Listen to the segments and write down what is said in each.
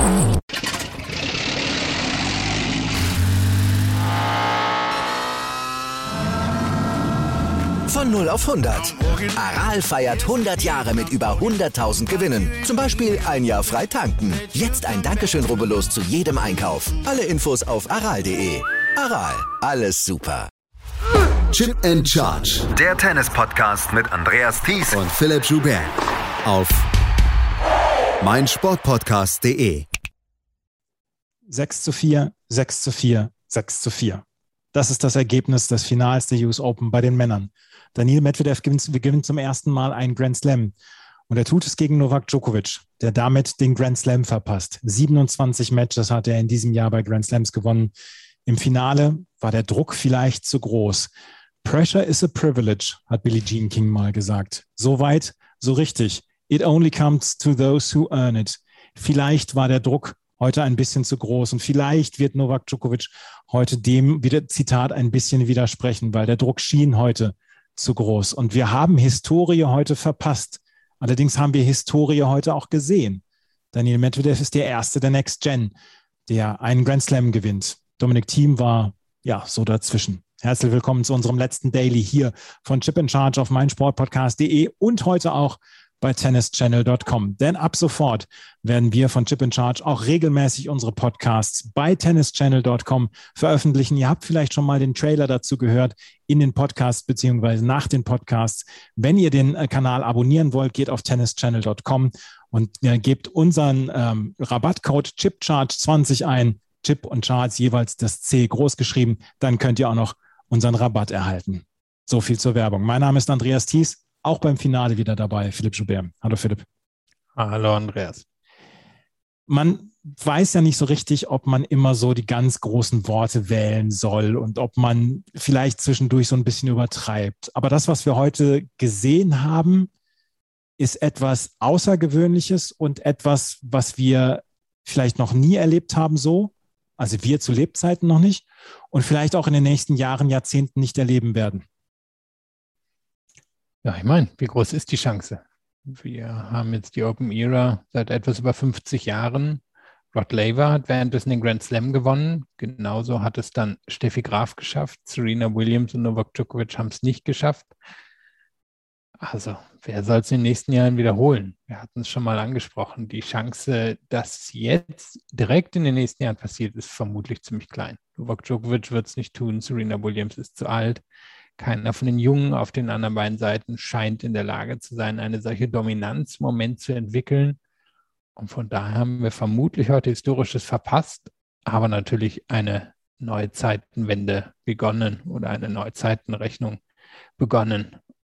Von 0 auf 100. Aral feiert 100 Jahre mit über 100.000 Gewinnen. Zum Beispiel ein Jahr frei tanken. Jetzt ein Dankeschön, rubbellos zu jedem Einkauf. Alle Infos auf aral.de. Aral, alles super. Chip and Charge. Der Tennis-Podcast mit Andreas Thies und Philipp Joubert. Auf meinsportpodcast.de. 6:4, 6:4, 6:4. Das ist das Ergebnis des Finals der US Open bei den Männern. Daniil Medvedev gewinnt zum ersten Mal einen Grand Slam. Und er tut es gegen Novak Djokovic, der damit den Grand Slam verpasst. 27 Matches hat er in diesem Jahr bei Grand Slams gewonnen. Im Finale war der Druck vielleicht zu groß. Pressure is a privilege, hat Billie Jean King mal gesagt. So weit, so richtig. It only comes to those who earn it. Vielleicht war der Druck heute ein bisschen zu groß und vielleicht wird Novak Djokovic heute dem wieder Zitat ein bisschen widersprechen, weil der Druck schien heute zu groß. Und wir haben Historie heute verpasst. Allerdings haben wir Historie heute auch gesehen. Daniil Medvedev ist der Erste der Next Gen, der einen Grand Slam gewinnt. Dominic Thiem war ja so dazwischen. Herzlich willkommen zu unserem letzten Daily hier von Chip in Charge auf meinsportpodcast.de und heute auch bei tennischannel.com. Denn ab sofort werden wir von Chip in Charge auch regelmäßig unsere Podcasts bei tennischannel.com veröffentlichen. Ihr habt vielleicht schon mal den Trailer dazu gehört in den Podcasts beziehungsweise nach den Podcasts. Wenn ihr den Kanal abonnieren wollt, geht auf tennischannel.com und gebt unseren Rabattcode ChipCharge20 ein. Chip und Charts jeweils das C groß geschrieben. Dann könnt ihr auch noch unseren Rabatt erhalten. So viel zur Werbung. Mein Name ist Andreas Thies. Auch beim Finale wieder dabei, Philipp Joubert. Hallo Philipp. Hallo Andreas. Man weiß ja nicht so richtig, ob man immer so die ganz großen Worte wählen soll und ob man vielleicht zwischendurch so ein bisschen übertreibt. Aber das, was wir heute gesehen haben, ist etwas Außergewöhnliches und etwas, was wir vielleicht noch nie erlebt haben so. Also wir zu Lebzeiten noch nicht und vielleicht auch in den nächsten Jahren, Jahrzehnten nicht erleben werden. Ja, ich meine, wie groß ist die Chance? Wir haben jetzt die Open Era seit etwas über 50 Jahren. Rod Laver hat währenddessen den Grand Slam gewonnen. Genauso hat es dann Steffi Graf geschafft. Serena Williams und Novak Djokovic haben es nicht geschafft. Also, wer soll es in den nächsten Jahren wiederholen? Wir hatten es schon mal angesprochen. Die Chance, dass es jetzt direkt in den nächsten Jahren passiert, ist vermutlich ziemlich klein. Novak Djokovic wird es nicht tun. Serena Williams ist zu alt. Keiner von den Jungen auf den anderen beiden Seiten scheint in der Lage zu sein, eine solche Dominanz im Moment zu entwickeln. Und von daher haben wir vermutlich heute Historisches verpasst, aber natürlich eine Neuzeitenwende begonnen oder eine Neuzeitenrechnung begonnen.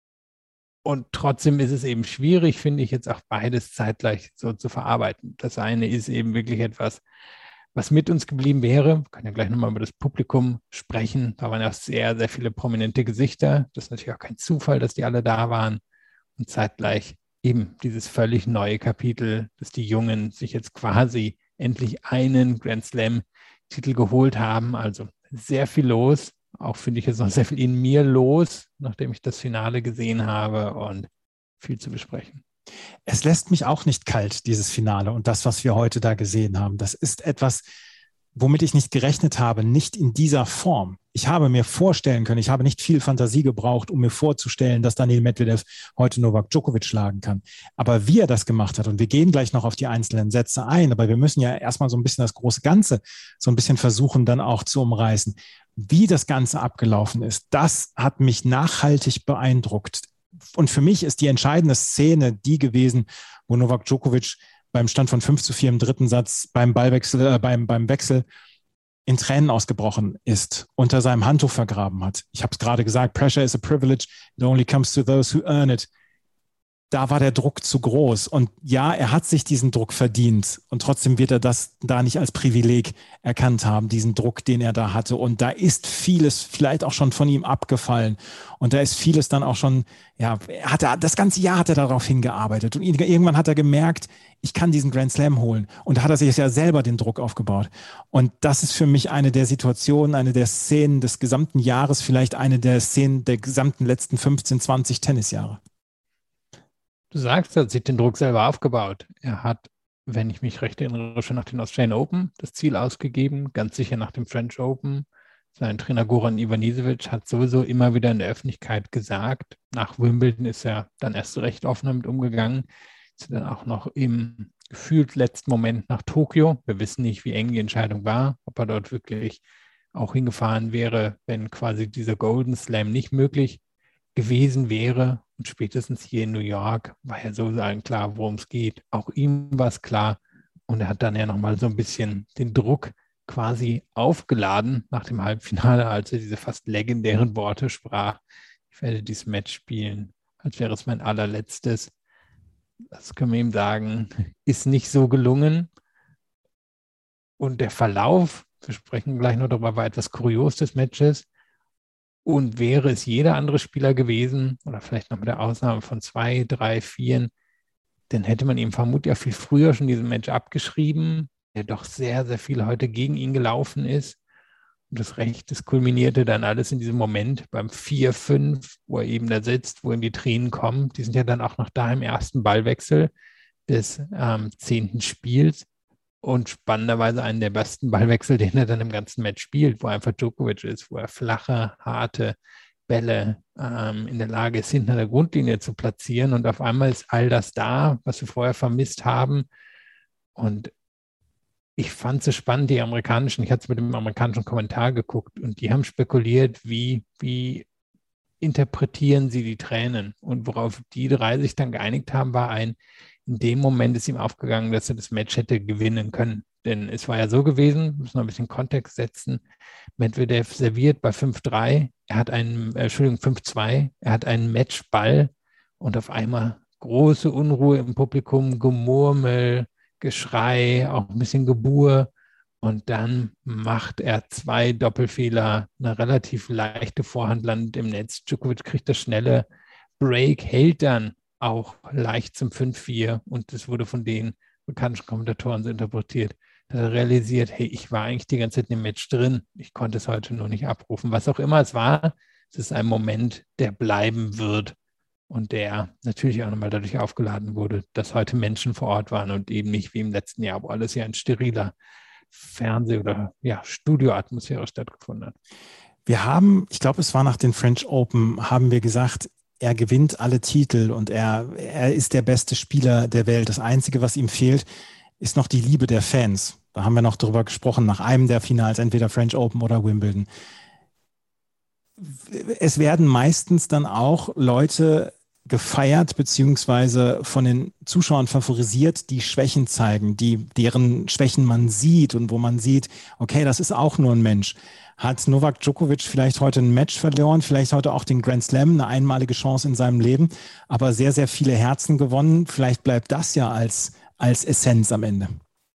Und trotzdem ist es eben schwierig, finde ich, jetzt auch beides zeitgleich so zu verarbeiten. Das eine ist eben wirklich etwas, was mit uns geblieben wäre. Wir können ja gleich nochmal über das Publikum sprechen. Da waren ja auch sehr, sehr viele prominente Gesichter. Das ist natürlich auch kein Zufall, dass die alle da waren. Und zeitgleich eben dieses völlig neue Kapitel, dass die Jungen sich jetzt quasi endlich einen Grand Slam-Titel geholt haben. Also sehr viel los. Auch finde ich jetzt noch sehr viel in mir los, nachdem ich das Finale gesehen habe und viel zu besprechen. Es lässt mich auch nicht kalt, dieses Finale und das, was wir heute da gesehen haben. Das ist etwas, womit ich nicht gerechnet habe, nicht in dieser Form. Ich habe mir vorstellen können, ich habe nicht viel Fantasie gebraucht, um mir vorzustellen, dass Daniil Medvedev heute Novak Djokovic schlagen kann. Aber wie er das gemacht hat, und wir gehen gleich noch auf die einzelnen Sätze ein, aber wir müssen ja erstmal so ein bisschen das große Ganze so ein bisschen versuchen, dann auch zu umreißen. Wie das Ganze abgelaufen ist, das hat mich nachhaltig beeindruckt. Und für mich ist die entscheidende Szene die gewesen, wo Novak Djokovic beim Stand von 5:4 im dritten Satz beim Wechsel in Tränen ausgebrochen ist, unter seinem Handtuch vergraben hat. Ich habe es gerade gesagt, Pressure is a privilege, it only comes to those who earn it. Da war der Druck zu groß. Und ja, er hat sich diesen Druck verdient. Und trotzdem wird er das da nicht als Privileg erkannt haben, diesen Druck, den er da hatte. Und da ist vieles vielleicht auch schon von ihm abgefallen. Und da ist vieles dann auch schon, ja, das ganze Jahr hat er darauf hingearbeitet. Und irgendwann hat er gemerkt, ich kann diesen Grand Slam holen. Und da hat er sich ja selber den Druck aufgebaut. Und das ist für mich eine der Situationen, eine der Szenen des gesamten Jahres, vielleicht eine der Szenen der gesamten letzten 15, 20 Tennisjahre. Du sagst, er hat sich den Druck selber aufgebaut. Er hat wenn ich mich recht erinnere, schon nach den Australian Open das Ziel ausgegeben, ganz sicher nach dem French Open. Sein Trainer Goran Ivanisevic hat sowieso immer wieder in der Öffentlichkeit gesagt, nach Wimbledon ist er dann erst recht offen damit umgegangen, ist dann auch noch im gefühlt letzten Moment nach Tokio. Wir wissen nicht, wie eng die Entscheidung war, ob er dort wirklich auch hingefahren wäre, wenn quasi dieser Golden Slam nicht möglich gewesen wäre. Und spätestens hier in New York war ja so klar, worum es geht. Auch ihm war es klar. Und er hat dann ja nochmal so ein bisschen den Druck quasi aufgeladen nach dem Halbfinale, als er diese fast legendären Worte sprach. Ich werde dieses Match spielen, als wäre es mein allerletztes. Das können wir ihm sagen, ist nicht so gelungen. Und der Verlauf, wir sprechen gleich noch darüber, war etwas kurios des Matches. Und wäre es jeder andere Spieler gewesen, oder vielleicht noch mit der Ausnahme von 2, 3, 4, dann hätte man ihm vermutlich ja viel früher schon diesen Match abgeschrieben, der doch sehr, sehr viel heute gegen ihn gelaufen ist. Und das kulminierte dann alles in diesem Moment beim 4-5, wo er eben da sitzt, wo ihm die Tränen kommen. Die sind ja dann auch noch da im ersten Ballwechsel des 10. Spiels. Und spannenderweise einen der besten Ballwechsel, den er dann im ganzen Match spielt, wo einfach Djokovic ist, wo er flache, harte Bälle in der Lage ist, hinter der Grundlinie zu platzieren. Und auf einmal ist all das da, was wir vorher vermisst haben. Und ich fand es so spannend, ich hatte es mit dem amerikanischen Kommentar geguckt und die haben spekuliert, wie interpretieren sie die Tränen. Und worauf die drei sich dann geeinigt haben, war in dem Moment ist ihm aufgegangen, dass er das Match hätte gewinnen können. Denn es war ja so gewesen, müssen wir ein bisschen Kontext setzen, Medvedev serviert bei 5-3, 5-2, er hat einen Matchball und auf einmal große Unruhe im Publikum, Gemurmel, Geschrei, auch ein bisschen Gebur und dann macht er 2 Doppelfehler, eine relativ leichte Vorhand landet im Netz. Djokovic kriegt das schnelle Break, hält dann auch leicht zum 5-4 und das wurde von den bekannten Kommentatoren so interpretiert, dass er realisiert, hey, ich war eigentlich die ganze Zeit in dem Match drin, ich konnte es heute nur nicht abrufen. Was auch immer es war, es ist ein Moment, der bleiben wird und der natürlich auch nochmal dadurch aufgeladen wurde, dass heute Menschen vor Ort waren und eben nicht wie im letzten Jahr, wo alles ja in steriler Fernseh- oder Studioatmosphäre stattgefunden hat. Wir haben, ich glaube, es war nach den French Open, haben wir gesagt, er gewinnt alle Titel und er ist der beste Spieler der Welt. Das Einzige, was ihm fehlt, ist noch die Liebe der Fans. Da haben wir noch drüber gesprochen, nach einem der Finals, entweder French Open oder Wimbledon. Es werden meistens dann auch Leute gefeiert beziehungsweise von den Zuschauern favorisiert, die Schwächen zeigen, deren Schwächen man sieht und wo man sieht, okay, das ist auch nur ein Mensch. Hat Novak Djokovic vielleicht heute ein Match verloren, vielleicht heute auch den Grand Slam, eine einmalige Chance in seinem Leben, aber sehr, sehr viele Herzen gewonnen. Vielleicht bleibt das ja als Essenz am Ende.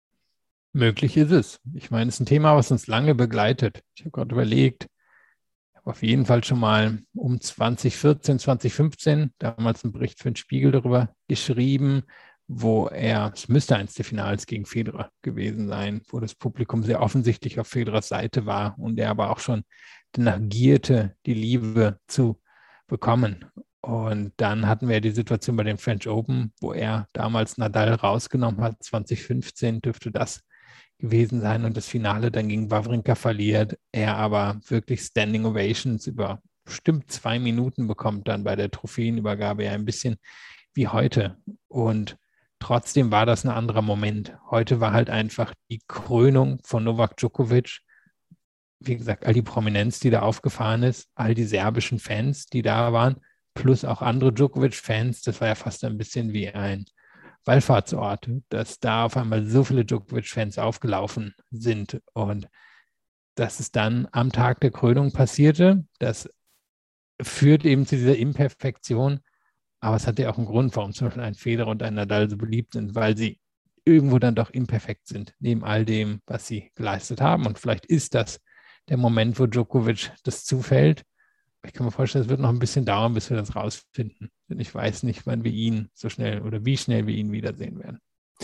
Möglich ist es. Ich meine, es ist ein Thema, was uns lange begleitet. Ich habe gerade überlegt, ich habe auf jeden Fall schon mal um 2014, 2015 damals einen Bericht für den Spiegel darüber geschrieben, wo es müsste eins der Finals gegen Federer gewesen sein, wo das Publikum sehr offensichtlich auf Federers Seite war und er aber auch schon negierte, die Liebe zu bekommen. Und dann hatten wir die Situation bei den French Open, wo er damals Nadal rausgenommen hat, 2015 dürfte das gewesen sein und das Finale dann gegen Wawrinka verliert, er aber wirklich Standing Ovations über bestimmt 2 Minuten bekommt dann bei der Trophäenübergabe, ja ein bisschen wie heute. Und trotzdem war das ein anderer Moment. Heute war halt einfach die Krönung von Novak Djokovic. Wie gesagt, all die Prominenz, die da aufgefahren ist, all die serbischen Fans, die da waren, plus auch andere Djokovic-Fans. Das war ja fast ein bisschen wie ein Wallfahrtsort, dass da auf einmal so viele Djokovic-Fans aufgelaufen sind. Und dass es dann am Tag der Krönung passierte, das führt eben zu dieser Imperfektion. Aber es hat ja auch einen Grund, warum zum Beispiel ein Federer und ein Nadal so beliebt sind, weil sie irgendwo dann doch imperfekt sind, neben all dem, was sie geleistet haben. Und vielleicht ist das der Moment, wo Djokovic das zufällt. Ich kann mir vorstellen, es wird noch ein bisschen dauern, bis wir das rausfinden. Denn ich weiß nicht, wann wir ihn so schnell oder wie schnell wir ihn wiedersehen werden.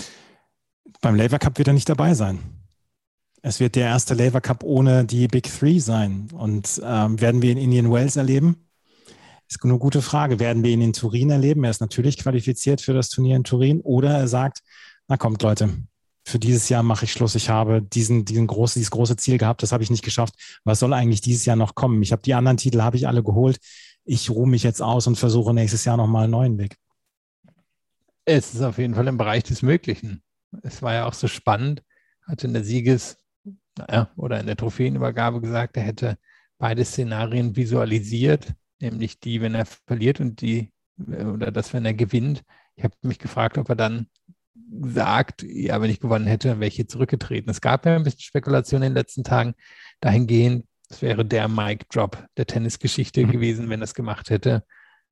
Beim Laver Cup wird er nicht dabei sein. Es wird der erste Laver Cup ohne die Big Three sein. Und werden wir in Indian Wells erleben? Ist eine gute Frage. Werden wir ihn in Turin erleben? Er ist natürlich qualifiziert für das Turnier in Turin. Oder er sagt, Na kommt, Leute, für dieses Jahr mache ich Schluss. Ich habe dieses große Ziel gehabt, das habe ich nicht geschafft. Was soll eigentlich dieses Jahr noch kommen? Ich habe die anderen Titel, habe ich alle geholt. Ich ruhe mich jetzt aus und versuche nächstes Jahr nochmal einen neuen Weg. Es ist auf jeden Fall im Bereich des Möglichen. Es war ja auch so spannend, hat in der oder in der Trophäenübergabe gesagt, er hätte beide Szenarien visualisiert, nämlich die, wenn er verliert und oder das, wenn er gewinnt. Ich habe mich gefragt, ob er dann sagt, ja, wenn ich gewonnen hätte, dann wäre ich hier zurückgetreten. Es gab ja ein bisschen Spekulation in den letzten Tagen dahingehend, es wäre der Mic-Drop der Tennisgeschichte gewesen, wenn er es gemacht hätte.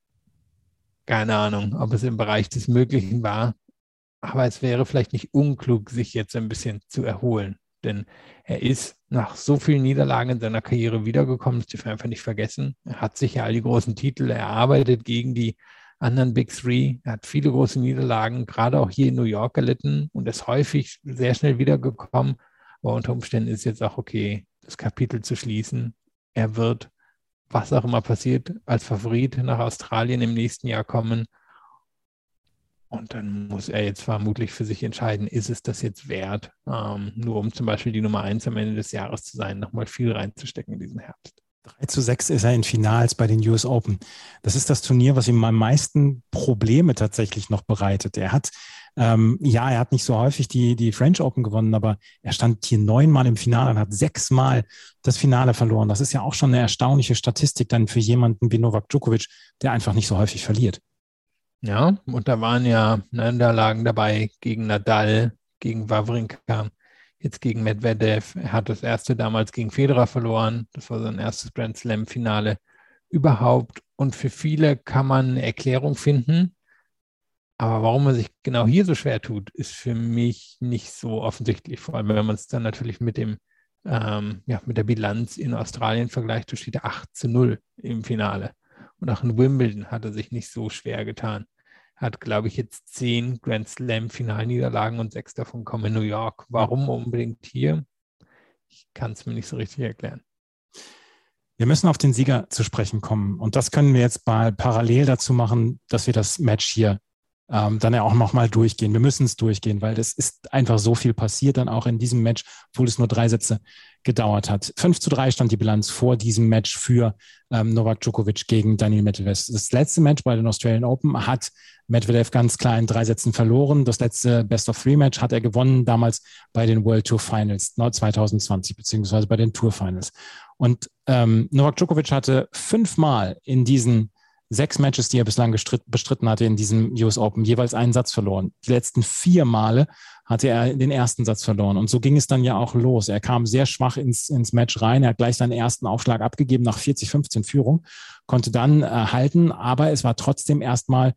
Keine Ahnung, ob es im Bereich des Möglichen war, aber es wäre vielleicht nicht unklug, sich jetzt ein bisschen zu erholen, denn er ist nach so vielen Niederlagen in seiner Karriere wiedergekommen, das dürfen wir einfach nicht vergessen. Er hat sich ja all die großen Titel erarbeitet gegen die anderen Big Three. Er hat viele große Niederlagen, gerade auch hier in New York erlitten und ist häufig sehr schnell wiedergekommen. Aber unter Umständen ist jetzt auch okay, das Kapitel zu schließen. Er wird, was auch immer passiert, als Favorit nach Australien im nächsten Jahr kommen. Und dann muss er jetzt vermutlich für sich entscheiden, ist es das jetzt wert, nur um zum Beispiel die Nummer 1 am Ende des Jahres zu sein, nochmal viel reinzustecken in diesen Herbst. 3:6 ist er in Finals bei den US Open. Das ist das Turnier, was ihm am meisten Probleme tatsächlich noch bereitet. Er hat nicht so häufig die French Open gewonnen, aber er stand hier 9-mal im Finale und hat 6-mal das Finale verloren. Das ist ja auch schon eine erstaunliche Statistik dann für jemanden wie Novak Djokovic, der einfach nicht so häufig verliert. Ja, und da waren ja Niederlagen dabei gegen Nadal, gegen Wawrinka, jetzt gegen Medvedev. Er hat das erste damals gegen Federer verloren. Das war sein erstes Grand Slam-Finale überhaupt. Und für viele kann man eine Erklärung finden. Aber warum er sich genau hier so schwer tut, ist für mich nicht so offensichtlich. Vor allem, wenn man es dann natürlich mit der Bilanz in Australien vergleicht, da steht er 8:0 im Finale. Und auch in Wimbledon hat er sich nicht so schwer getan. Er hat, glaube ich, jetzt 10 Grand Slam-Finalniederlagen und 6 davon kommen in New York. Warum unbedingt hier? Ich kann es mir nicht so richtig erklären. Wir müssen auf den Sieger zu sprechen kommen. Und das können wir jetzt mal parallel dazu machen, dass wir das Match hier dann ja auch nochmal durchgehen. Wir müssen es durchgehen, weil das ist einfach so viel passiert dann auch in diesem Match, obwohl es nur 3 Sätze gedauert hat. 5:3 stand die Bilanz vor diesem Match für Novak Djokovic gegen Daniil Medvedev. Das letzte Match bei den Australian Open hat Medvedev ganz klar in 3 Sätzen verloren. Das letzte Best-of-3-Match hat er gewonnen, damals bei den World Tour Finals 2020, beziehungsweise bei den Tour Finals. Und Novak Djokovic hatte 5-mal in diesen 6 Matches, die er bislang bestritten hatte in diesem US Open, jeweils einen Satz verloren. Die letzten 4 Male hatte er den ersten Satz verloren. Und so ging es dann ja auch los. Er kam sehr schwach ins Match rein. Er hat gleich seinen ersten Aufschlag abgegeben nach 40-15 Führung, konnte dann halten. Aber es war trotzdem erstmal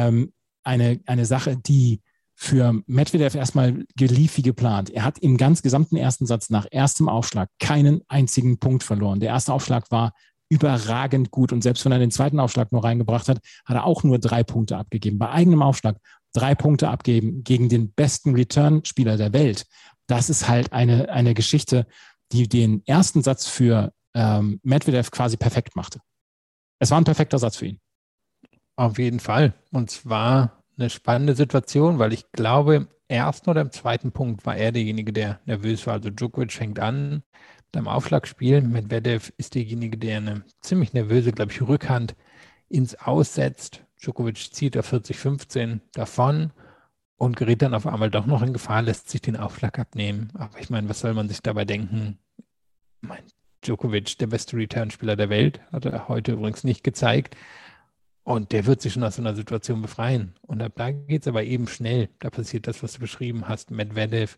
eine Sache, die für Medvedev erstmal lief wie geplant. Er hat im ganz gesamten ersten Satz nach erstem Aufschlag keinen einzigen Punkt verloren. Der erste Aufschlag war überragend gut. Und selbst wenn er den zweiten Aufschlag nur reingebracht hat, hat er auch nur 3 Punkte abgegeben. Bei eigenem Aufschlag 3 Punkte abgeben gegen den besten Return-Spieler der Welt. Das ist halt eine Geschichte, die den ersten Satz für Medvedev quasi perfekt machte. Es war ein perfekter Satz für ihn. Auf jeden Fall. Und zwar eine spannende Situation, weil ich glaube, im ersten oder im zweiten Punkt war er derjenige, der nervös war. Also Djokovic fängt an beim Aufschlagspiel. Medvedev ist derjenige, der eine ziemlich nervöse, glaube ich, Rückhand ins Aus setzt. Djokovic zieht auf 40-15 davon und gerät dann auf einmal doch noch in Gefahr, lässt sich den Aufschlag abnehmen. Aber ich meine, was soll man sich dabei denken? Djokovic, der beste Return-Spieler der Welt, hat er heute übrigens nicht gezeigt. Und der wird sich schon aus so einer Situation befreien. Und ab da geht es aber eben schnell. Da passiert das, was du beschrieben hast. Medvedev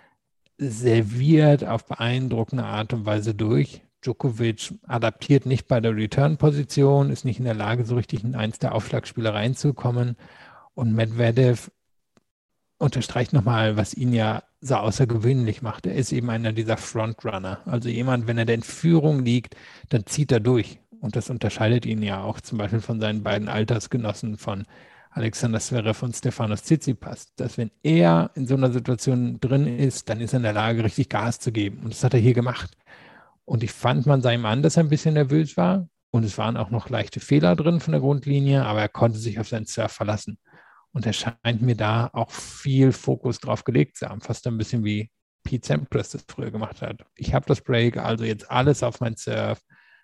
serviert auf beeindruckende Art und Weise durch. Djokovic adaptiert nicht bei der Return-Position, ist nicht in der Lage, so richtig in eins der Aufschlagspiele reinzukommen. Und Medvedev unterstreicht nochmal, was ihn ja so außergewöhnlich macht. Er ist eben einer dieser Frontrunner. Also jemand, wenn er in Führung liegt, dann zieht er durch. Und das unterscheidet ihn ja auch zum Beispiel von seinen beiden Altersgenossen von Alexander Zverev und Stefanos Tsitsipas, dass wenn er in so einer Situation drin ist, dann ist er in der Lage, richtig Gas zu geben. Und das hat er hier gemacht. Und ich fand, man sah ihm an, dass er ein bisschen nervös war. Und es waren auch noch leichte Fehler drin von der Grundlinie, aber er konnte sich auf seinen Serve verlassen. Und er scheint mir da auch viel Fokus drauf gelegt zu haben. Fast ein bisschen wie Pete Sampras das früher gemacht hat. Ich habe das Break, also jetzt alles auf mein Serve,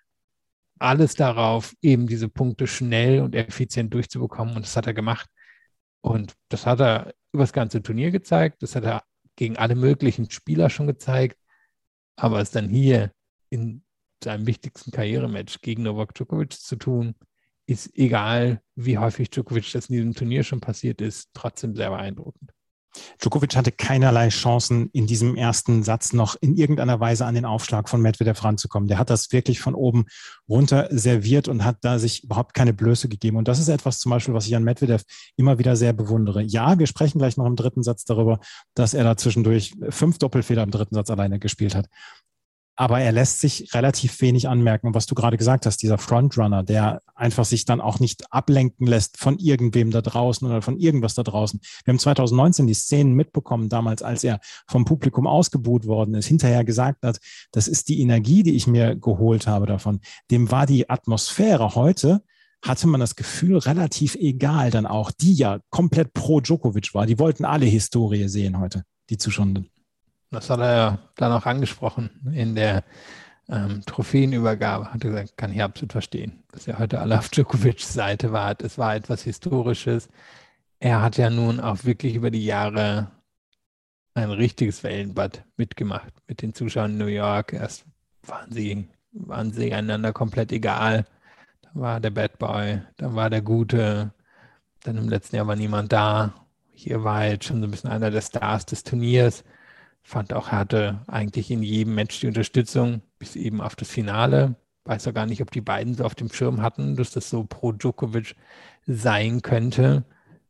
alles darauf, eben diese Punkte schnell und effizient durchzubekommen. Und das hat er gemacht. Und das hat er über das ganze Turnier gezeigt. Das hat er gegen alle möglichen Spieler schon gezeigt. Aber es dann hier in seinem wichtigsten Karrierematch gegen Novak Djokovic zu tun, ist, egal wie häufig Djokovic das in diesem Turnier schon passiert ist, trotzdem sehr beeindruckend. Djokovic hatte keinerlei Chancen, in diesem ersten Satz noch in irgendeiner Weise an den Aufschlag von Medvedev ranzukommen. Der hat das wirklich von oben runter serviert und hat da sich überhaupt keine Blöße gegeben. Und das ist etwas zum Beispiel, was ich an Medvedev immer wieder sehr bewundere. Ja, wir sprechen gleich noch im dritten Satz darüber, dass er da zwischendurch 5 Doppelfehler im dritten Satz alleine gespielt hat. Aber er lässt sich relativ wenig anmerken. Und was du gerade gesagt hast, dieser Frontrunner, der einfach sich dann auch nicht ablenken lässt von irgendwem da draußen oder von irgendwas da draußen. Wir haben 2019 die Szenen mitbekommen, damals, als er vom Publikum ausgebuht worden ist, hinterher gesagt hat, das ist die Energie, die ich mir geholt habe davon. Dem war die Atmosphäre heute, hatte man das Gefühl, relativ egal dann auch, die ja komplett pro Djokovic war. Die wollten alle Historie sehen heute, die Zuschauenden. Das hat er ja dann auch angesprochen in der Trophäenübergabe. Hat er gesagt, kann ich absolut verstehen, dass er heute alle auf Djokovics Seite war. Es war etwas Historisches. Er hat ja nun auch wirklich über die Jahre ein richtiges Wellenbad mitgemacht mit den Zuschauern in New York. Erst waren sie einander komplett egal. Da war der Bad Boy, dann war der Gute, dann im letzten Jahr war niemand da. Hier war er jetzt schon so ein bisschen einer der Stars des Turniers. Fand auch, er hatte eigentlich in jedem Match die Unterstützung, bis eben auf das Finale. Weiß auch gar nicht, ob die beiden so auf dem Schirm hatten, dass das so pro Djokovic sein könnte.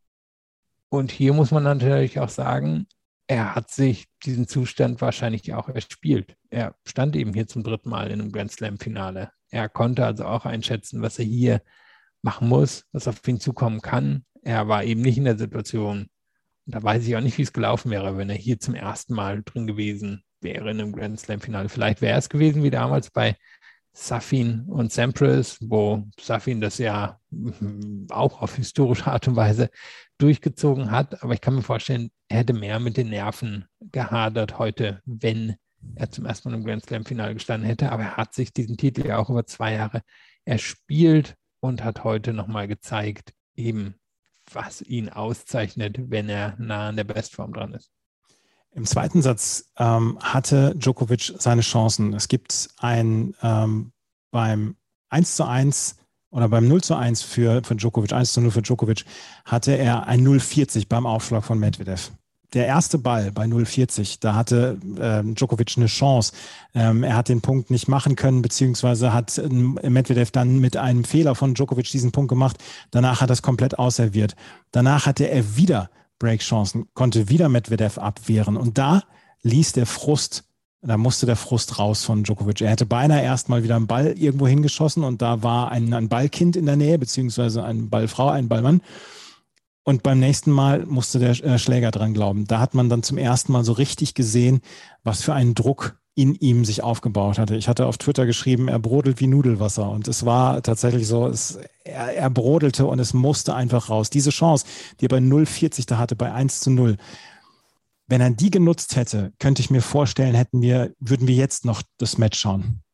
Und hier muss man natürlich auch sagen, er hat sich diesen Zustand wahrscheinlich auch erspielt. Er stand eben hier zum 3. Mal in einem Grand Slam-Finale. Er konnte also auch einschätzen, was er hier machen muss, was auf ihn zukommen kann. Er war eben nicht in der Situation. Und da weiß ich auch nicht, wie es gelaufen wäre, wenn er hier zum ersten Mal drin gewesen wäre in einem Grand Slam-Finale. Vielleicht wäre es gewesen wie damals bei Safin und Sampras, wo Safin das ja auch auf historische Art und Weise durchgezogen hat. Aber ich kann mir vorstellen, er hätte mehr mit den Nerven gehadert heute, wenn er zum ersten Mal im Grand Slam-Finale gestanden hätte. Aber er hat sich diesen Titel ja auch über 2 Jahre erspielt und hat heute nochmal gezeigt, eben was ihn auszeichnet, wenn er nah an der Bestform dran ist. Im zweiten Satz hatte Djokovic seine Chancen. Es gibt beim 1:1 oder beim 0:1 für Djokovic, 1:0 für Djokovic, hatte er ein 0,40 beim Aufschlag von Medvedev. Der erste Ball bei 0,40, da hatte Djokovic eine Chance. Er hat den Punkt nicht machen können, beziehungsweise hat Medvedev dann mit einem Fehler von Djokovic diesen Punkt gemacht. Danach hat er es komplett ausserviert. Danach hatte er wieder Breakchancen, konnte wieder Medvedev abwehren. Und da da musste der Frust raus von Djokovic. Er hätte beinahe erstmal wieder einen Ball irgendwo hingeschossen und da war ein Ballkind in der Nähe, beziehungsweise eine Ballfrau, ein Ballmann. Und beim nächsten Mal musste der Schläger dran glauben. Da hat man dann zum ersten Mal so richtig gesehen, was für einen Druck in ihm sich aufgebaut hatte. Ich hatte auf Twitter geschrieben, er brodelt wie Nudelwasser. Und es war tatsächlich so, er brodelte und es musste einfach raus. Diese Chance, die er bei 0,40 da hatte, bei 1:0, wenn er die genutzt hätte, könnte ich mir vorstellen, würden wir jetzt noch das Match schauen.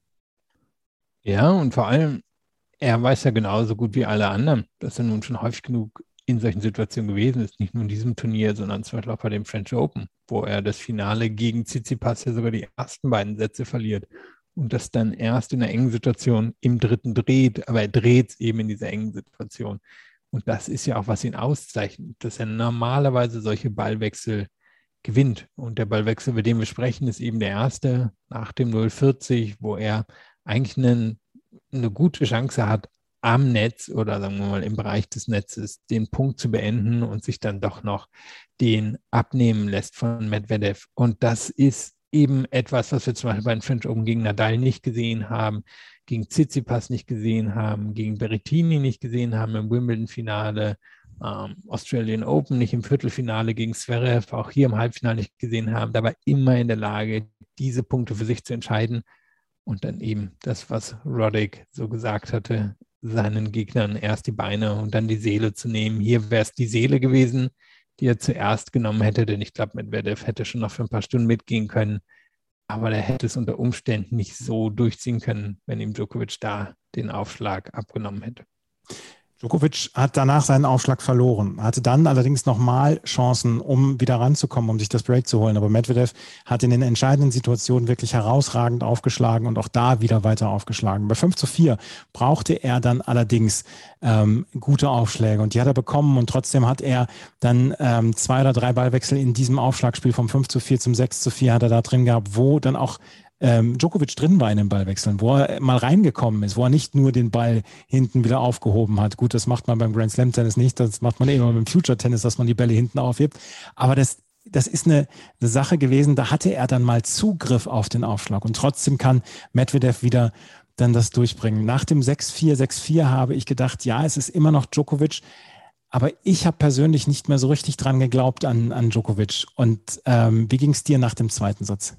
Ja, und vor allem, er weiß ja genauso gut wie alle anderen, dass er nun schon häufig genug in solchen Situationen gewesen ist, nicht nur in diesem Turnier, sondern zum Beispiel auch bei dem French Open, wo er das Finale gegen Tsitsipas ja sogar die ersten beiden Sätze verliert und das dann erst in einer engen Situation im dritten dreht, aber er dreht es eben in dieser engen Situation. Und das ist ja auch, was ihn auszeichnet, dass er normalerweise solche Ballwechsel gewinnt. Und der Ballwechsel, über den wir sprechen, ist eben der erste nach dem 0,40, wo er eigentlich eine gute Chance hat, am Netz oder sagen wir mal im Bereich des Netzes den Punkt zu beenden und sich dann doch noch den abnehmen lässt von Medvedev. Und das ist eben etwas, was wir zum Beispiel bei den French Open gegen Nadal nicht gesehen haben, gegen Tsitsipas nicht gesehen haben, gegen Berrettini nicht gesehen haben im Wimbledon-Finale, Australian Open nicht im Viertelfinale gegen Zverev, auch hier im Halbfinale nicht gesehen haben. Da war immer in der Lage, diese Punkte für sich zu entscheiden. Und dann eben das, was Roddick so gesagt hatte, seinen Gegnern erst die Beine und dann die Seele zu nehmen. Hier wäre es die Seele gewesen, die er zuerst genommen hätte, denn ich glaube, Medvedev hätte schon noch für ein paar Stunden mitgehen können, aber der hätte es unter Umständen nicht so durchziehen können, wenn ihm Djokovic da den Aufschlag abgenommen hätte. Djokovic hat danach seinen Aufschlag verloren, hatte dann allerdings nochmal Chancen, um wieder ranzukommen, um sich das Break zu holen. Aber Medvedev hat in den entscheidenden Situationen wirklich herausragend aufgeschlagen und auch da wieder weiter aufgeschlagen. Bei 5:4 brauchte er dann allerdings gute Aufschläge und die hat er bekommen und trotzdem hat er dann 2 oder 3 Ballwechsel in diesem Aufschlagspiel vom 5:4 zum 6:4 hat er da drin gehabt, wo dann auch Djokovic drin war in den Ballwechseln, wo er mal reingekommen ist, wo er nicht nur den Ball hinten wieder aufgehoben hat. Gut, das macht man beim Grand Slam Tennis nicht, das macht man immer beim Future Tennis, dass man die Bälle hinten aufhebt. Aber das ist eine Sache gewesen, da hatte er dann mal Zugriff auf den Aufschlag und trotzdem kann Medvedev wieder dann das durchbringen. Nach dem 6:4, 6:4 habe ich gedacht, ja, es ist immer noch Djokovic, aber ich habe persönlich nicht mehr so richtig dran geglaubt an Djokovic. Und wie ging es dir nach dem zweiten Satz?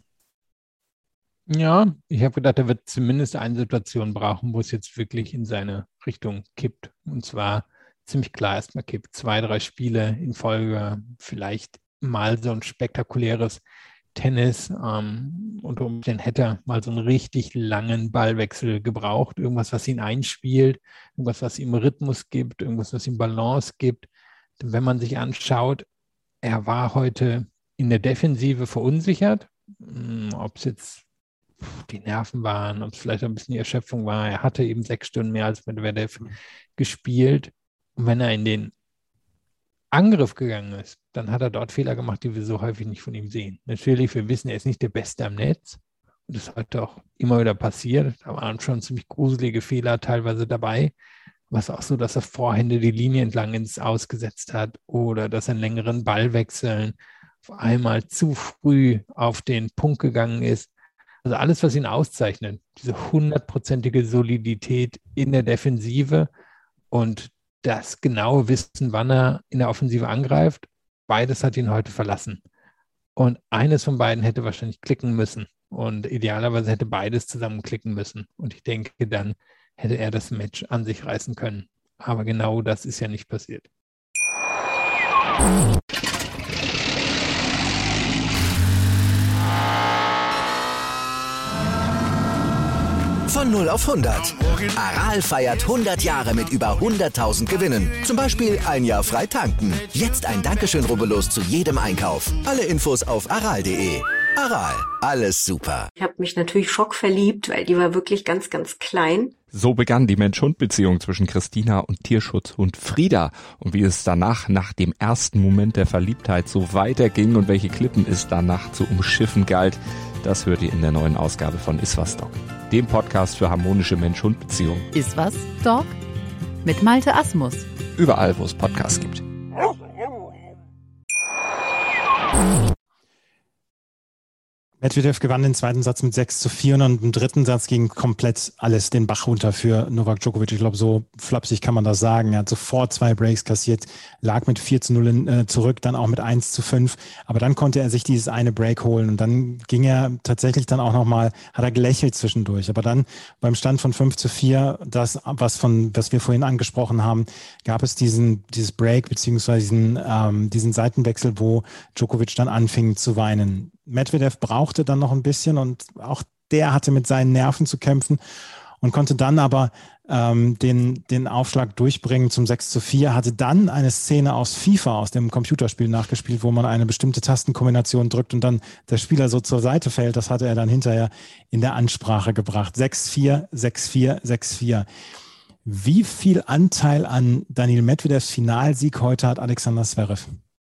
Ja, ich habe gedacht, er wird zumindest eine Situation brauchen, wo es jetzt wirklich in seine Richtung kippt. Und zwar ziemlich klar erstmal kippt. 2, 3 Spiele in Folge, vielleicht mal so ein spektakuläres Tennis. Unter Umständen hätte er mal so einen richtig langen Ballwechsel gebraucht. Irgendwas, was ihn einspielt, irgendwas, was ihm Rhythmus gibt, irgendwas, was ihm Balance gibt. Denn wenn man sich anschaut, er war heute in der Defensive verunsichert. Ob es jetzt die Nerven waren, ob es vielleicht ein bisschen die Erschöpfung war. Er hatte eben 6 Stunden mehr als Medvedev gespielt. Und wenn er in den Angriff gegangen ist, dann hat er dort Fehler gemacht, die wir so häufig nicht von ihm sehen. Natürlich, wir wissen, er ist nicht der Beste am Netz. Und das ist heute auch immer wieder passiert. Da waren schon ziemlich gruselige Fehler teilweise dabei. Was auch so, dass er Vorhände die Linie entlang ins Ausgesetzt hat oder dass er einen längeren Ballwechseln auf einmal zu früh auf den Punkt gegangen ist. Also alles, was ihn auszeichnet, diese 100%ige Solidität in der Defensive und das genaue Wissen, wann er in der Offensive angreift, beides hat ihn heute verlassen. Und eines von beiden hätte wahrscheinlich klicken müssen und idealerweise hätte beides zusammen klicken müssen. Und ich denke, dann hätte er das Match an sich reißen können. Aber genau das ist ja nicht passiert. Von 0 auf 100. Aral feiert 100 Jahre mit über 100.000 Gewinnen. Zum Beispiel ein Jahr frei tanken. Jetzt ein Dankeschön, rubbellos zu jedem Einkauf. Alle Infos auf aral.de. Aral, alles super. Ich habe mich natürlich schockverliebt, weil die war wirklich ganz, ganz klein. So begann die Mensch-Hund-Beziehung zwischen Christina und Tierschutzhund Frieda. Und wie es danach, nach dem ersten Moment der Verliebtheit, so weiterging und welche Klippen es danach zu umschiffen galt, das hört ihr in der neuen Ausgabe von Iswas Dog, dem Podcast für harmonische Mensch-Hund-Beziehungen. Iswas Dog mit Malte Asmus. Überall, wo es Podcasts gibt. Medvedev gewann den zweiten Satz mit 6:4 und im dritten Satz ging komplett alles den Bach runter für Novak Djokovic. Ich glaube, so flapsig kann man das sagen. Er hat sofort 2 Breaks kassiert, lag mit 4:0 zurück, dann auch mit 1:5. Aber dann konnte er sich dieses eine Break holen und dann ging er tatsächlich dann auch nochmal, hat er gelächelt zwischendurch. Aber dann beim Stand von 5:4, das, was wir vorhin angesprochen haben, gab es dieses Break beziehungsweise diesen Seitenwechsel, wo Djokovic dann anfing zu weinen. Medvedev brauchte dann noch ein bisschen und auch der hatte mit seinen Nerven zu kämpfen und konnte dann aber den Aufschlag durchbringen zum 6:4, hatte dann eine Szene aus FIFA, aus dem Computerspiel nachgespielt, wo man eine bestimmte Tastenkombination drückt und dann der Spieler so zur Seite fällt. Das hatte er dann hinterher in der Ansprache gebracht. 6:4, 6:4, 6:4. Wie viel Anteil an Daniil Medvedevs Finalsieg heute hat Alexander Zverev?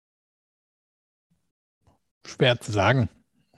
Schwer zu sagen.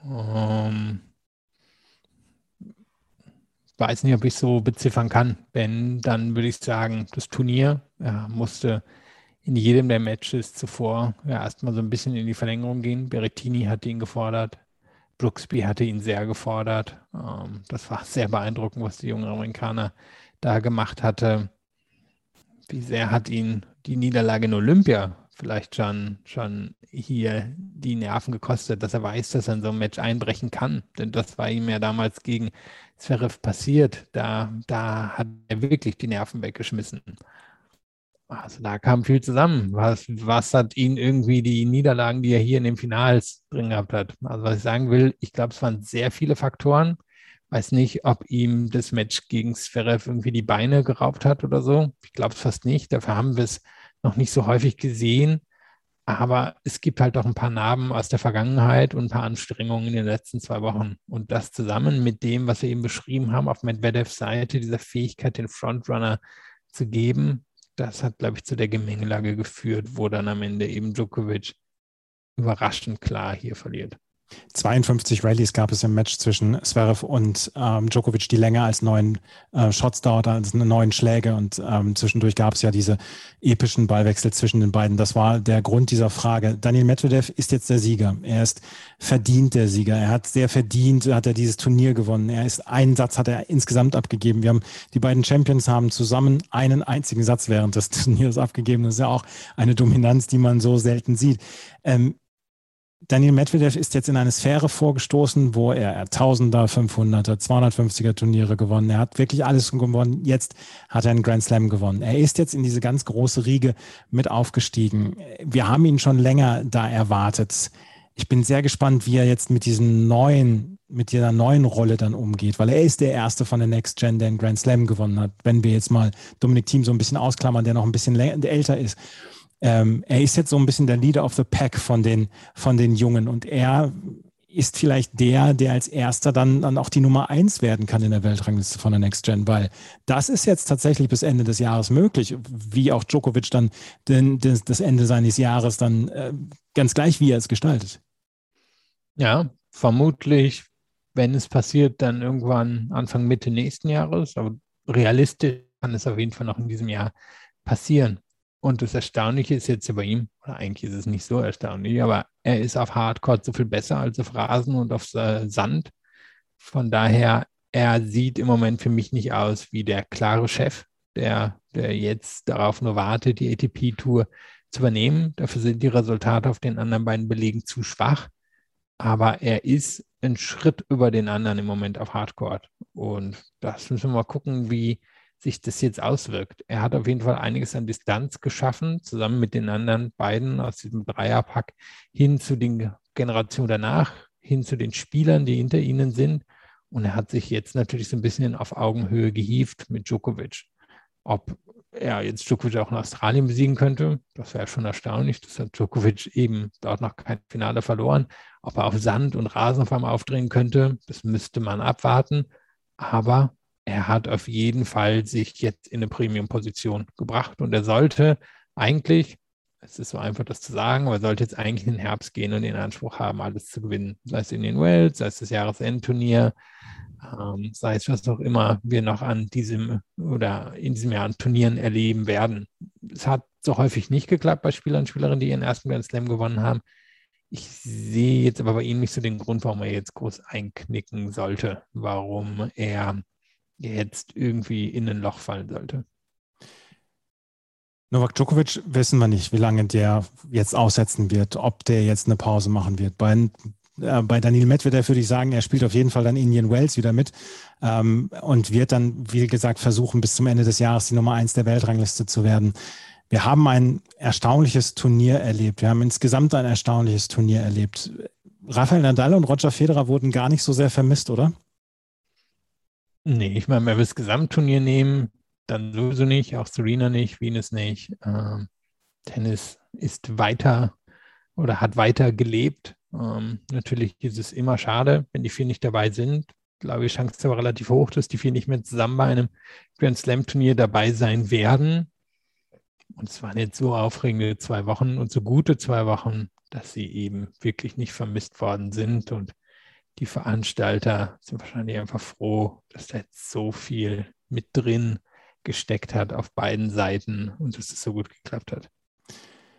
Weiß nicht, ob ich so beziffern kann. Wenn, dann würde ich sagen, das Turnier musste in jedem der Matches zuvor erstmal so ein bisschen in die Verlängerung gehen. Berrettini hatte ihn gefordert. Brooksby hatte ihn sehr gefordert. Das war sehr beeindruckend, was der junge Amerikaner da gemacht hatte. Wie sehr hat ihn die Niederlage in Olympia vielleicht schon hier die Nerven gekostet, dass er weiß, dass er in so einem Match einbrechen kann. Denn das war ihm ja damals gegen Zverev passiert. Da hat er wirklich die Nerven weggeschmissen. Also da kam viel zusammen. Was hat ihn irgendwie die Niederlagen, die er hier in den Finals drin gehabt hat? Also was ich sagen will, ich glaube, es waren sehr viele Faktoren. Weiß nicht, ob ihm das Match gegen Zverev irgendwie die Beine geraubt hat oder so. Ich glaube es fast nicht. Dafür haben wir es noch nicht so häufig gesehen. Aber es gibt halt auch ein paar Narben aus der Vergangenheit und ein paar Anstrengungen in den letzten 2 Wochen. Und das zusammen mit dem, was wir eben beschrieben haben auf Medvedevs Seite, dieser Fähigkeit, den Frontrunner zu geben, das hat, glaube ich, zu der Gemengelage geführt, wo dann am Ende eben Djokovic überraschend klar hier verliert. 52 Rallyes gab es im Match zwischen Zverev und Djokovic, die länger als 9 Shots dauerten, als 9 Schläge. Und zwischendurch gab es ja diese epischen Ballwechsel zwischen den beiden. Das war der Grund dieser Frage. Daniil Medvedev ist jetzt der Sieger. Er ist verdient der Sieger. Er hat sehr verdient, hat er dieses Turnier gewonnen. Einen Satz hat er insgesamt abgegeben. Die beiden Champions haben zusammen einen einzigen Satz während des Turniers abgegeben. Das ist ja auch eine Dominanz, die man so selten sieht. Daniil Medvedev ist jetzt in eine Sphäre vorgestoßen, wo er 1000er, 500er, 250er Turniere gewonnen. Er hat wirklich alles gewonnen. Jetzt hat er einen Grand Slam gewonnen. Er ist jetzt in diese ganz große Riege mit aufgestiegen. Wir haben ihn schon länger da erwartet. Ich bin sehr gespannt, wie er jetzt mit dieser neuen Rolle dann umgeht, weil er ist der Erste von der Next Gen, der einen Grand Slam gewonnen hat. Wenn wir jetzt mal Dominic Thiem so ein bisschen ausklammern, der noch ein bisschen älter ist. Er ist jetzt so ein bisschen der Leader of the Pack von den Jungen und er ist vielleicht der als Erster dann auch die Nummer 1 werden kann in der Weltrangliste von der Next Gen, weil das ist jetzt tatsächlich bis Ende des Jahres möglich, wie auch Djokovic dann das Ende seines Jahres dann ganz gleich, wie er es gestaltet. Ja, vermutlich, wenn es passiert, dann irgendwann Anfang, Mitte nächsten Jahres, aber realistisch kann es auf jeden Fall noch in diesem Jahr passieren. Und das Erstaunliche ist jetzt bei ihm, oder eigentlich ist es nicht so erstaunlich, aber er ist auf Hardcourt so viel besser als auf Rasen und auf Sand. Von daher, er sieht im Moment für mich nicht aus wie der klare Chef, der jetzt darauf nur wartet, die ATP-Tour zu übernehmen. Dafür sind die Resultate auf den anderen beiden Belegen zu schwach. Aber er ist einen Schritt über den anderen im Moment auf Hardcourt. Und das müssen wir mal gucken, wie sich das jetzt auswirkt. Er hat auf jeden Fall einiges an Distanz geschaffen, zusammen mit den anderen beiden aus diesem Dreierpack hin zu den Generationen danach, hin zu den Spielern, die hinter ihnen sind. Und er hat sich jetzt natürlich so ein bisschen auf Augenhöhe gehievt mit Djokovic. Ob er jetzt Djokovic auch in Australien besiegen könnte, das wäre schon erstaunlich. Das hat Djokovic eben dort noch kein Finale verloren. Ob er auf Sand und Rasen auf einmal aufdrehen könnte, das müsste man abwarten. Aber er hat auf jeden Fall sich jetzt in eine Premium-Position gebracht und er sollte eigentlich, es ist so einfach das zu sagen, aber er sollte jetzt eigentlich in den Herbst gehen und den Anspruch haben, alles zu gewinnen. Sei es in den Wells, sei es das Jahresendturnier, sei es was auch immer wir noch in diesem Jahr an Turnieren erleben werden. Es hat so häufig nicht geklappt bei Spielern und Spielerinnen, die ihren ersten Grand Slam gewonnen haben. Ich sehe jetzt aber bei ihm nicht so den Grund, warum er jetzt groß einknicken sollte, warum er jetzt irgendwie in ein Loch fallen sollte. Novak Djokovic wissen wir nicht, wie lange der jetzt aussetzen wird, ob der jetzt eine Pause machen wird. Bei Daniil Medvedev würde ich sagen, er spielt auf jeden Fall dann Indian Wells wieder mit und wird dann, wie gesagt, versuchen, bis zum Ende des Jahres die Nummer 1 der Weltrangliste zu werden. Wir haben ein erstaunliches Turnier erlebt. Wir haben insgesamt ein erstaunliches Turnier erlebt. Rafael Nadal und Roger Federer wurden gar nicht so sehr vermisst, oder? Nee, ich meine, wenn wir das Gesamtturnier nehmen, dann sowieso nicht, auch Serena nicht, Venus nicht. Tennis ist weiter oder hat weiter gelebt. Natürlich ist es immer schade, wenn die 4 nicht dabei sind. Ich glaube, die Chance ist aber relativ hoch, dass die 4 nicht mehr zusammen bei einem Grand Slam-Turnier dabei sein werden. Und es waren jetzt so aufregende 2 Wochen und so gute 2 Wochen, dass sie eben wirklich nicht vermisst worden sind. Und die Veranstalter sind wahrscheinlich einfach froh, dass da jetzt so viel mit drin gesteckt hat auf beiden Seiten und dass es so gut geklappt hat.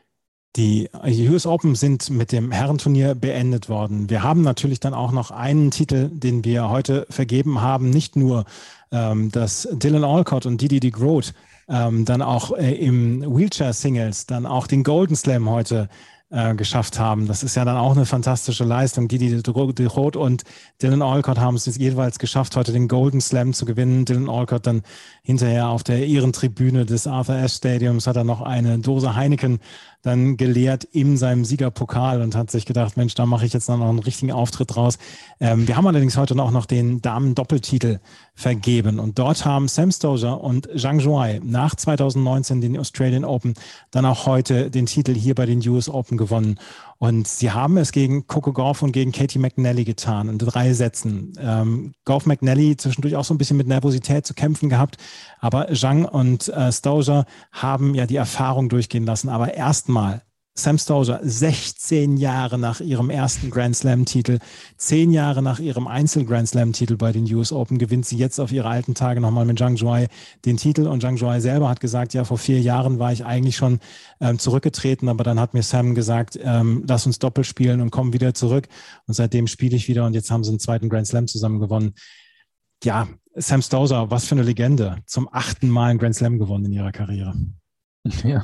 Die US Open sind mit dem Herrenturnier beendet worden. Wir haben natürlich dann auch noch einen Titel, den wir heute vergeben haben. Nicht nur, dass Dylan Alcott und Didi de Groot dann auch im Wheelchair-Singles dann auch den Golden Slam heute geschafft haben. Das ist ja dann auch eine fantastische Leistung. Didi de Groot und Dylan Alcott haben es jeweils geschafft, heute den Golden Slam zu gewinnen. Dylan Alcott dann hinterher auf der Ehrentribüne des Arthur Ashe Stadiums hat er noch eine Dose Heineken dann geleert in seinem Siegerpokal und hat sich gedacht, Mensch, da mache ich jetzt noch einen richtigen Auftritt draus. Wir haben allerdings heute auch noch den Damen-Doppeltitel vergeben und dort haben Sam Stosur und Zhang Zhuai nach 2019 den Australian Open dann auch heute den Titel hier bei den US Open gewonnen. Und sie haben es gegen Coco Gauff und gegen Katie McNally getan in 3 Sätzen. Gauff McNally zwischendurch auch so ein bisschen mit Nervosität zu kämpfen gehabt, aber Zhang und Stosur haben ja die Erfahrung durchgehen lassen. Aber erstmal Sam Stosur, 16 Jahre nach ihrem ersten Grand Slam-Titel, 10 Jahre nach ihrem Einzel-Grand Slam-Titel bei den US Open, gewinnt sie jetzt auf ihre alten Tage nochmal mit Zhang Zhuai den Titel. Und Zhang Zhuai selber hat gesagt, ja, vor 4 Jahren war ich eigentlich schon zurückgetreten, aber dann hat mir Sam gesagt, lass uns Doppel spielen und komm wieder zurück. Und seitdem spiele ich wieder und jetzt haben sie einen zweiten Grand Slam zusammen gewonnen. Ja, Sam Stosur, was für eine Legende. Zum 8. Mal einen Grand Slam gewonnen in ihrer Karriere. Ja,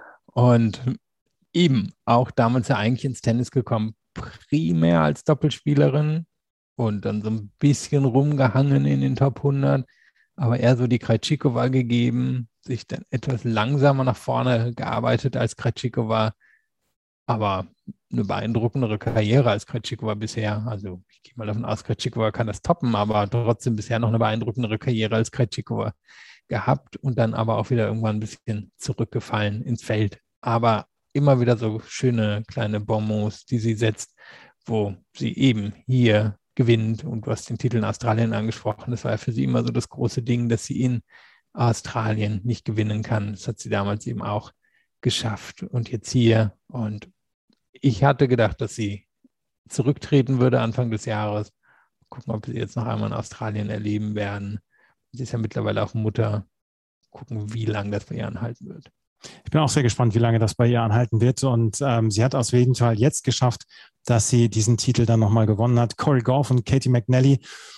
und eben auch damals ja eigentlich ins Tennis gekommen, primär als Doppelspielerin und dann so ein bisschen rumgehangen in den Top 100, aber eher so die Krejcikova gegeben, sich dann etwas langsamer nach vorne gearbeitet als Krejcikova, aber eine beeindruckendere Karriere als Krejcikova bisher. Also ich gehe mal davon aus, Krejcikova kann das toppen, aber trotzdem bisher noch eine beeindruckendere Karriere als Krejcikova gehabt und dann aber auch wieder irgendwann ein bisschen zurückgefallen ins Feld. Aber immer wieder so schöne kleine Bonmots, die sie setzt, wo sie eben hier gewinnt. Und du hast den Titel in Australien angesprochen. Das war ja für sie immer so das große Ding, dass sie in Australien nicht gewinnen kann. Das hat sie damals eben auch geschafft. Und jetzt hier. Und ich hatte gedacht, dass sie zurücktreten würde Anfang des Jahres. Gucken, ob sie jetzt noch einmal in Australien erleben werden. Sie ist ja mittlerweile auch Mutter. Gucken, wie lange das bei ihr anhalten wird. Ich bin auch sehr gespannt, wie lange das bei ihr anhalten wird. Und sie hat aus jeden Fall jetzt geschafft, dass sie diesen Titel dann nochmal gewonnen hat. Coco Gauff und Katie McNally,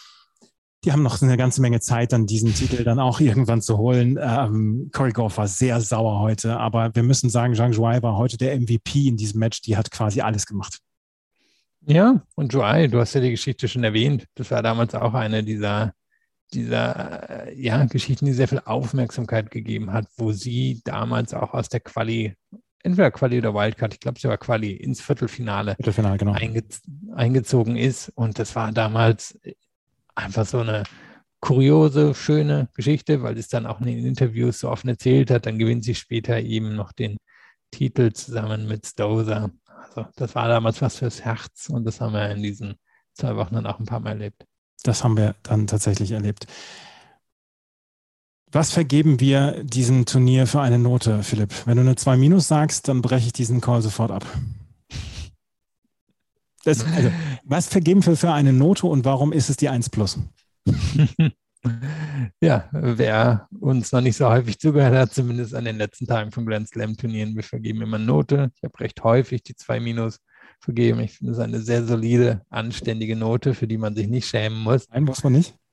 die haben noch eine ganze Menge Zeit, dann diesen Titel dann auch irgendwann zu holen. Coco Gauff war sehr sauer heute, aber wir müssen sagen, Zhang Zhuai war heute der MVP in diesem Match. Die hat quasi alles gemacht. Ja, und Zhuai, du hast ja die Geschichte schon erwähnt. Das war damals auch eine dieser Geschichten, die sehr viel Aufmerksamkeit gegeben hat, wo sie damals auch aus der Quali, entweder Quali oder Wildcard, ich glaube, sie war Quali, ins Viertelfinale genau. eingezogen ist. Und das war damals einfach so eine kuriose, schöne Geschichte, weil es dann auch in den Interviews so offen erzählt hat. Dann gewinnt sie später eben noch den Titel zusammen mit Stosur. Also das war damals was fürs Herz und das haben wir in diesen 2 Wochen dann auch ein paar Mal erlebt. Das haben wir dann tatsächlich erlebt. Was vergeben wir diesem Turnier für eine Note, Philipp? Wenn du eine 2- sagst, dann breche ich diesen Call sofort ab. Was vergeben wir für eine Note und warum ist es die 1+? Ja, wer uns noch nicht so häufig zugehört hat, zumindest an den letzten Tagen von Grand Slam Turnieren, wir vergeben immer Note. Ich habe recht häufig die 2- vergeben. Ich finde es eine sehr solide, anständige Note, für die man sich nicht schämen muss. Nein, muss man nicht.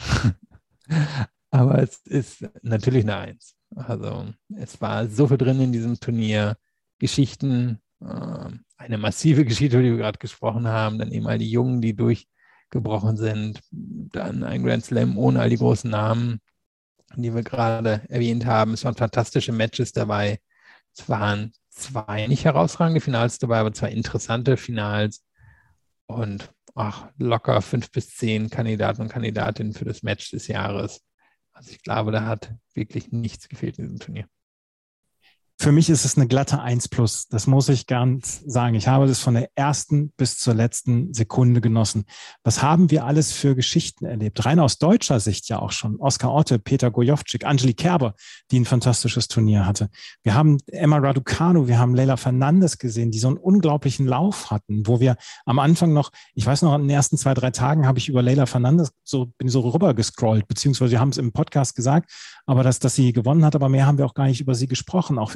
Aber es ist natürlich eine 1. Also es war so viel drin in diesem Turnier. Geschichten, eine massive Geschichte, über die wir gerade gesprochen haben, dann eben all die Jungen, die durchgebrochen sind, dann ein Grand Slam ohne all die großen Namen, die wir gerade erwähnt haben. Es waren fantastische Matches dabei. Es waren 2 nicht herausragende Finals dabei, aber 2 interessante Finals und locker 5 bis 10 Kandidaten und Kandidatinnen für das Match des Jahres. Also ich glaube, da hat wirklich nichts gefehlt in diesem Turnier. Für mich ist es eine glatte 1+. Das muss ich ganz sagen. Ich habe das von der ersten bis zur letzten Sekunde genossen. Was haben wir alles für Geschichten erlebt? Rein aus deutscher Sicht ja auch schon. Oskar Otte, Peter Gojowczyk, Angelique Kerber, die ein fantastisches Turnier hatte. Wir haben Emma Raducanu, wir haben Leylah Fernandez gesehen, die so einen unglaublichen Lauf hatten, wo wir am Anfang noch, ich weiß noch, in den ersten 2, 3 Tagen habe ich über Leylah Fernandez bin so rüber gescrollt, beziehungsweise wir haben es im Podcast gesagt, aber dass sie gewonnen hat, aber mehr haben wir auch gar nicht über sie gesprochen, auch über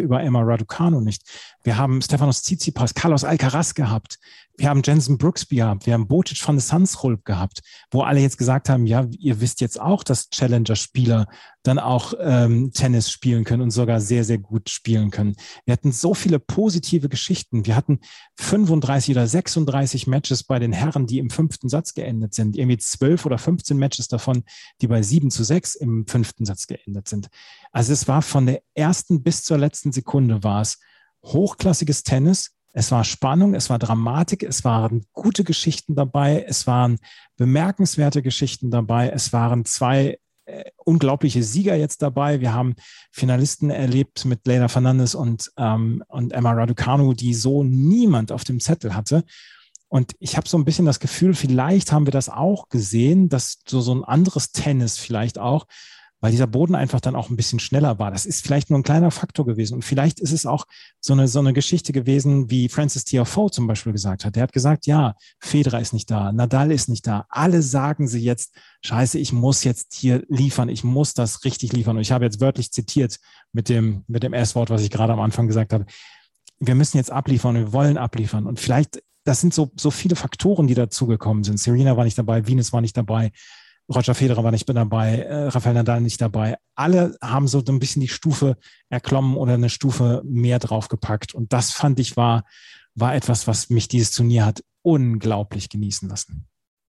über Emma Raducanu nicht. Wir haben Stefanos Tsitsipas, Carlos Alcaraz gehabt. Wir haben Jenson Brooksby gehabt. Wir haben Botic van de Zandschulp gehabt, wo alle jetzt gesagt haben, ja, ihr wisst jetzt auch, dass Challenger-Spieler dann auch Tennis spielen können und sogar sehr, sehr gut spielen können. Wir hatten so viele positive Geschichten. Wir hatten 35 oder 36 Matches bei den Herren, die im 5. Satz geendet sind. Irgendwie 12 oder 15 Matches davon, die bei 7-6 im 5. Satz geendet sind. Also es war von der ersten bis zur letzten Sekunde war es hochklassiges Tennis. Es war Spannung, es war Dramatik, es waren gute Geschichten dabei, es waren bemerkenswerte Geschichten dabei, es waren 2 unglaubliche Sieger jetzt dabei. Wir haben Finalisten erlebt mit Leylah Fernandez und Emma Raducanu, die so niemand auf dem Zettel hatte. Und ich habe so ein bisschen das Gefühl, vielleicht haben wir das auch gesehen, dass so ein anderes Tennis vielleicht auch, weil dieser Boden einfach dann auch ein bisschen schneller war. Das ist vielleicht nur ein kleiner Faktor gewesen. Und vielleicht ist es auch so eine Geschichte gewesen, wie Frances Tiafoe zum Beispiel gesagt hat. Der hat gesagt, ja, Federer ist nicht da, Nadal ist nicht da. Alle sagen sie jetzt, scheiße, ich muss jetzt hier liefern, ich muss das richtig liefern. Und ich habe jetzt wörtlich zitiert mit dem S-Wort, was ich gerade am Anfang gesagt habe. Wir müssen jetzt abliefern, wir wollen abliefern. Und vielleicht, das sind so viele Faktoren, die dazugekommen sind. Serena war nicht dabei, Venus war nicht dabei, Roger Federer war nicht dabei, Rafael Nadal nicht dabei. Alle haben so ein bisschen die Stufe erklommen oder eine Stufe mehr draufgepackt. Und das fand ich war etwas, was mich dieses Turnier hat unglaublich genießen lassen.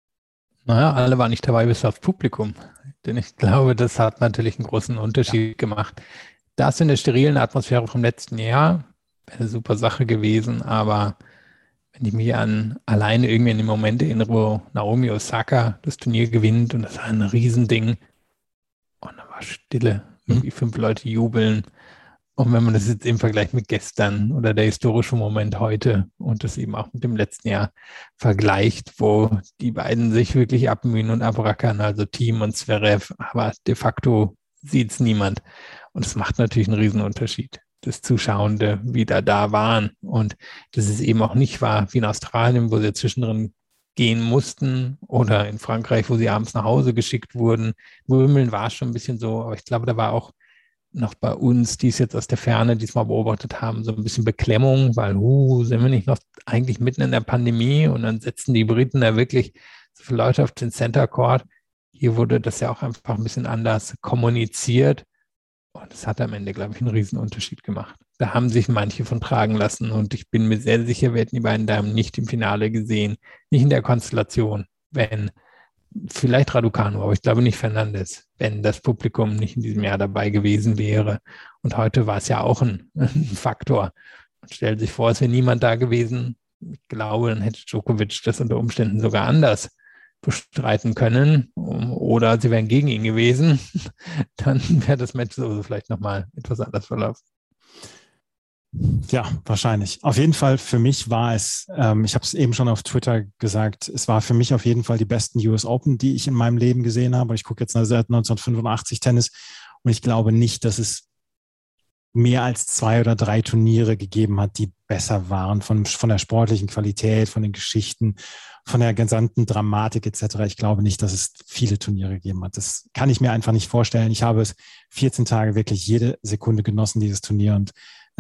Naja, alle waren nicht dabei bis aufs Publikum. Denn ich glaube, das hat natürlich einen großen Unterschied gemacht. Das in der sterilen Atmosphäre vom letzten Jahr wäre eine super Sache gewesen, aber wenn ich mich an alleine irgendwie in den Moment erinnere, wo Naomi Osaka das Turnier gewinnt und das war ein Riesending und da war Stille, irgendwie 5 Leute jubeln. Und wenn man das jetzt im Vergleich mit gestern oder der historische Moment heute und das eben auch mit dem letzten Jahr vergleicht, wo die beiden sich wirklich abmühen und abrackern, also Thiem und Zverev, aber de facto sieht es niemand. Und es macht natürlich einen Riesenunterschied, dass Zuschauende wieder da waren und dass es eben auch nicht war wie in Australien, wo sie zwischendrin gehen mussten oder in Frankreich, wo sie abends nach Hause geschickt wurden. Wimbledon war es schon ein bisschen so, aber ich glaube, da war auch noch bei uns, die es jetzt aus der Ferne diesmal beobachtet haben, so ein bisschen Beklemmung, weil sind wir nicht noch eigentlich mitten in der Pandemie und dann setzen die Briten da wirklich so viele Leute auf den Center Court. Hier wurde das ja auch einfach ein bisschen anders kommuniziert. Und es hat am Ende, glaube ich, einen riesen Unterschied gemacht. Da haben sich manche von tragen lassen und ich bin mir sehr sicher, wir hätten die beiden Damen nicht im Finale gesehen, nicht in der Konstellation, wenn vielleicht Raducanu, aber ich glaube nicht Fernandez, wenn das Publikum nicht in diesem Jahr dabei gewesen wäre. Und heute war es ja auch ein Faktor. Man stellt sich vor, es wäre niemand da gewesen. Ich glaube, dann hätte Djokovic das unter Umständen sogar anders bestreiten können oder sie wären gegen ihn gewesen, dann wäre das Match so vielleicht nochmal etwas anders verlaufen. Ja, wahrscheinlich. Auf jeden Fall für mich war es, ich habe es eben schon auf Twitter gesagt, es war für mich auf jeden Fall die besten US Open, die ich in meinem Leben gesehen habe. Ich gucke jetzt seit 1985 Tennis und ich glaube nicht, dass es mehr als 2 oder 3 Turniere gegeben hat, die besser waren von der sportlichen Qualität, von den Geschichten, von der gesamten Dramatik etc. Ich glaube nicht, dass es viele Turniere gegeben hat. Das kann ich mir einfach nicht vorstellen. Ich habe es 14 Tage wirklich jede Sekunde genossen, dieses Turnier. Und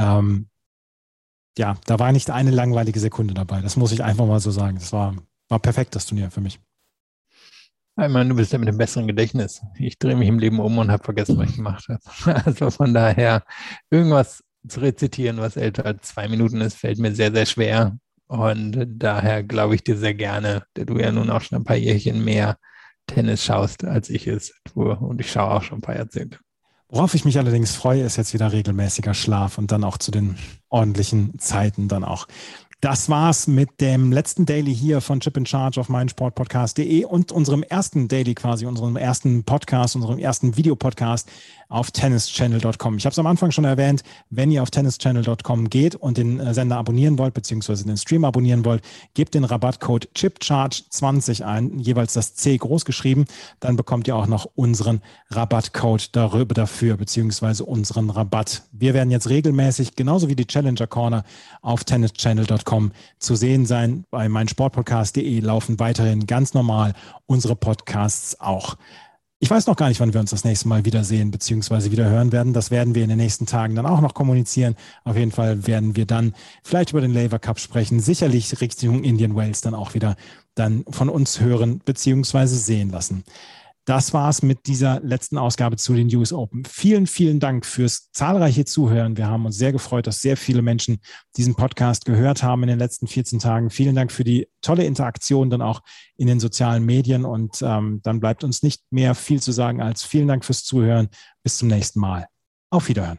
ja, da war nicht eine langweilige Sekunde dabei. Das muss ich einfach mal so sagen. Das war perfekt, das Turnier für mich. Ich meine, du bist ja mit dem besseren Gedächtnis. Ich drehe mich im Leben um und habe vergessen, was ich gemacht habe. Also von daher, irgendwas zu rezitieren, was älter als 2 Minuten ist, fällt mir sehr, sehr schwer. Und daher glaube ich dir sehr gerne, da du ja nun auch schon ein paar Jährchen mehr Tennis schaust, als ich es tue. Und ich schaue auch schon ein paar Jahrzehnte. Worauf ich mich allerdings freue, ist jetzt wieder regelmäßiger Schlaf und dann auch zu den ordentlichen Zeiten dann auch. Das war's mit dem letzten Daily hier von Chip in Charge auf meinsportpodcast.de und unserem ersten Daily quasi, unserem ersten Podcast, unserem ersten Videopodcast auf tennischannel.com. Ich habe es am Anfang schon erwähnt, wenn ihr auf tennischannel.com geht und den Sender abonnieren wollt, beziehungsweise den Stream abonnieren wollt, gebt den Rabattcode CHIPCHARGE20 ein, jeweils das C groß geschrieben, dann bekommt ihr auch noch unseren Rabattcode dafür, beziehungsweise unseren Rabatt. Wir werden jetzt regelmäßig, genauso wie die Challenger Corner, auf tennischannel.com zu sehen sein. Bei meinsportpodcast.de laufen weiterhin ganz normal unsere Podcasts auch. Ich weiß noch gar nicht, wann wir uns das nächste Mal wiedersehen bzw. wieder hören werden. Das werden wir in den nächsten Tagen dann auch noch kommunizieren. Auf jeden Fall werden wir dann vielleicht über den Laver Cup sprechen, sicherlich Richtung Indian Wells dann auch wieder dann von uns hören bzw. sehen lassen. Das war's mit dieser letzten Ausgabe zu den US Open. Vielen, vielen Dank fürs zahlreiche Zuhören. Wir haben uns sehr gefreut, dass sehr viele Menschen diesen Podcast gehört haben in den letzten 14 Tagen. Vielen Dank für die tolle Interaktion dann auch in den sozialen Medien. Und dann bleibt uns nicht mehr viel zu sagen als vielen Dank fürs Zuhören. Bis zum nächsten Mal. Auf Wiederhören.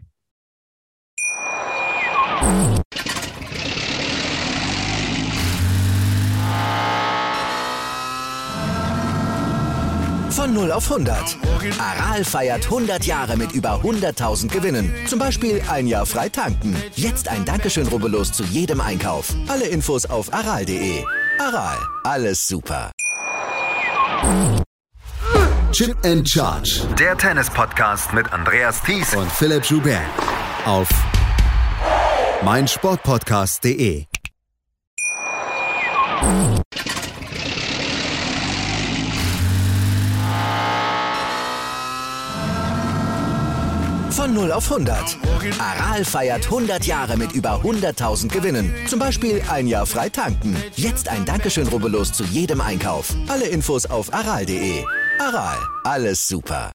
Von 0 auf 100. Aral feiert 100 Jahre mit über 100.000 Gewinnen. Zum Beispiel ein Jahr frei tanken. Jetzt ein Dankeschön, rubbellos zu jedem Einkauf. Alle Infos auf aral.de. Aral, alles super. Chip and Charge. Der Tennis-Podcast mit Andreas Thies und Philipp Joubert. Auf meinsportpodcast.de. Von 0 auf 100. Aral feiert 100 Jahre mit über 100.000 Gewinnen. Zum Beispiel ein Jahr frei tanken. Jetzt ein Dankeschön, rubbellos zu jedem Einkauf. Alle Infos auf aral.de. Aral, alles super.